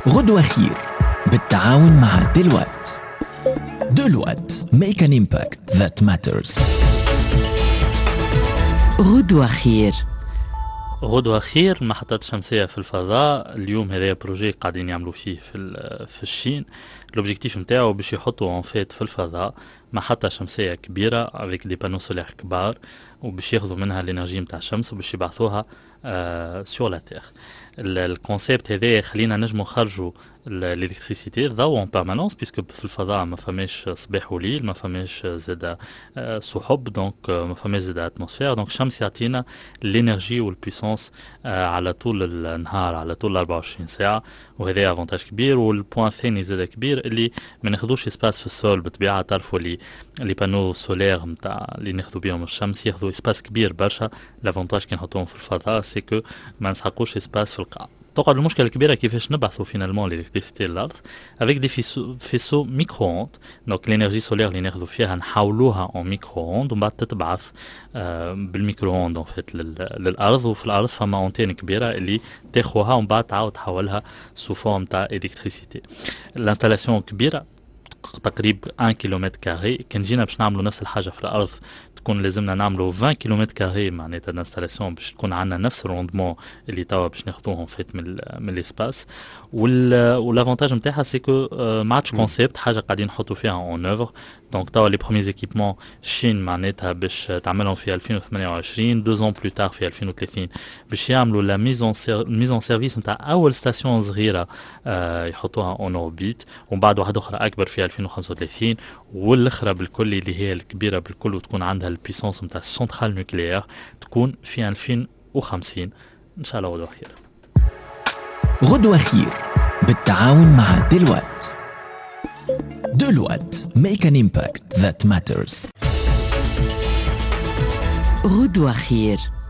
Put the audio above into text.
غدوة خير بالتعاون مع دلوقت make an impact that matters. غدوة خير. غدوة خير المحطات الشمسية في الفضاء. اليوم هذا بروجي قاعدين يعملوا فيه في الشين. الأوبجيكتيف متاعه باش يحطوا في الفضاء محطة شمسية كبيرة avec des panneaux solaires كبار، وباش ياخذوا منها الانرجي متاع الشمس وباش يبعثوها sur la terre. الكونسيبت هذا خلينا نجموا خرجوا الالكتريسيتي الضوء en permanence puisque في الفضاء ما فماش صباح وليل، ما فماش زاده سحب، دونك ما فماش زاده اتموسفير، دونك الشمس يعطينا الانرجي والبيسونس على طول النهار، على طول 24 ساعه، وهذا افونتاج كبير. والبوان الثاني زاده كبير اللي ما ناخذوش اسباس في السول. بالطبيعه تعرفوا لي بانو سولير نتاع اللي ناخذوا بهم الشمس ياخذوا اسباس كبير برشا. لافونتاج كي نحطوهم في الفضاء سي كو ما نسحقوش اسباس في القاع. تقعد المشكله الكبيره كيفاش نبعثوا فينالمون الالكتريسيتي للارض avec des faisceaux micro-ondes. دونك الانرجي سولير اللي ناخذوا فيها نحولوها اون ميكرو-اوند ومن بعد تتبعث بالميكرو-اوند ان فيت للارض. وفي الارض فما اونتين كبيره اللي تاخذها ومن بعد تعاود تحولها سو فورم تاع الكتريسيتي. الانستالاسيون كبيره تقريبا 1 كيلومتر كاري. كان جينا باش نعملوا نفس الحاجه في الارض تكون لازمنا نعملوا 20 كيلومتر كاري معناتها الانستالاسيون باش تكون عندنا نفس الروندمون اللي توا باش ناخذوهم فات من الاسباس. والافونتاج نتاعها سي كو ما عادش كونسيبت حاجه قاعدين نحطوا فيها اون اوفر. دونك توا لي بروميي ايكيبمون الصين معناتها باش تعملهم في 2028، 2 ans بلو تار في 2030 باش يعملوا لا ميزون سيرفيس نتاع اول ستاسيون صغيره يحطوها اون اوربيت، ومن بعد واحده اخرى اكبر في 2035، والاخرى بالكل اللي هي الكبيره بالكل وتكون عندها البيسونس نتاع السنترال نوكليير تكون في 2050 ان شاء الله. غدوة خير. غدوة خير بالتعاون مع دلوقت make an impact that matters. غدوة خير.